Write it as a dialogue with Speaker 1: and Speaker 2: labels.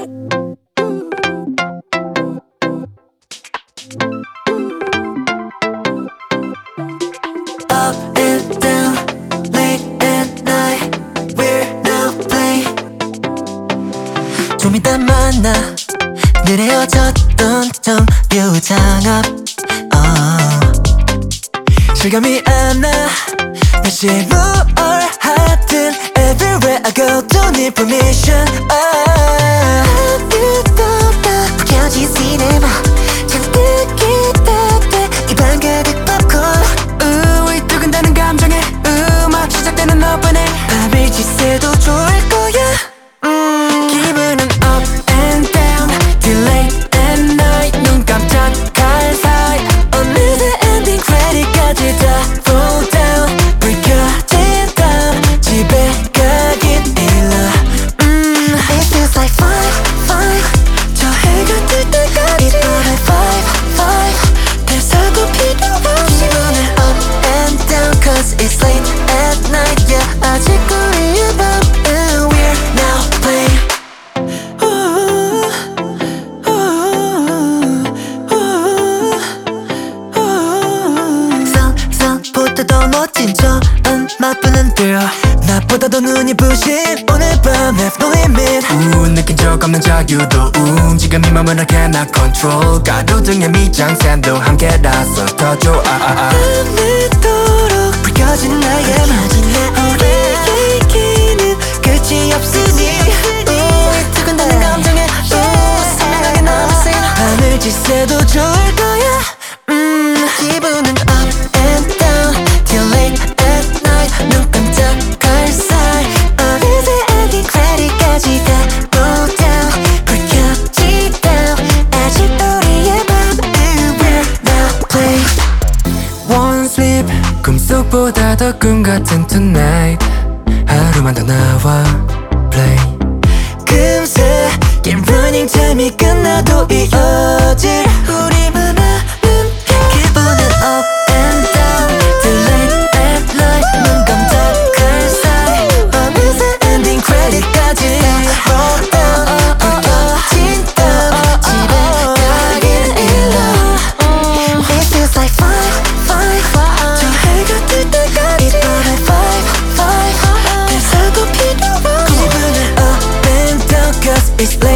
Speaker 1: Up and down, late at night, we're now playing. 좀 이따 만나 늘 헤어졌던 정류장 앞 실감이 안 나 다시 뭘 하든 Everywhere I go don't need permission 아무도 없다 켜진 시네마 잔뜩 기대돼 입안 가득 popcorn 우리 두근다는 감정에 음악 시작되는 오픈에 밤을 지새도 좋을 거야 기분은 up and down till late at night 눈 깜짝할 사이 어느새 엔딩 크레딧까지 다 roll down 불 켜진 다음 집에 가긴 일러 It feels like fine 저 해가 뜰 때까지 It's all like vibe 대사도 필요 없이 기분은 up and down cause it's late at night yeah 아직 우리의 밤 and we're now playing 상상보다 더 멋진 저 맛보는 girl 나보다 더 눈이 부신 오늘 밤 have no limit
Speaker 2: 느낀 적 없는 자유도 지금 이 맘을 I cannot control 가로등의 밑장센도 함께라서 더 좋아
Speaker 1: 밤늦도록 불 켜진 나의 맘 우리의 얘기는 끝이 없으니 두근다는 감정에 선명하게 남았어요 밤을 지새도 좋을 거야 기분은 up and down till late at night 눈 깜짝할 사이 어느새 엔딩 크레딧까지 다 roll down 불 켜진 다음 아직 우리의 밤 We're now playing
Speaker 2: One sleep 꿈속보다 더 꿈같은 tonight 하루만 더 나와 play
Speaker 1: 금세 game running time이 끝나도 이어질 우리만 아는 기분은 up and down till late at night 눈 깜짝할 사이 어느새 엔딩 크레딧까지 다 roll down 불 켜진 다음 집에 가긴 일러 It feels like fine 저 해가 뜰 때까지 It's all like vibe 대사도 필요 없고 기분은 up and down cause it's late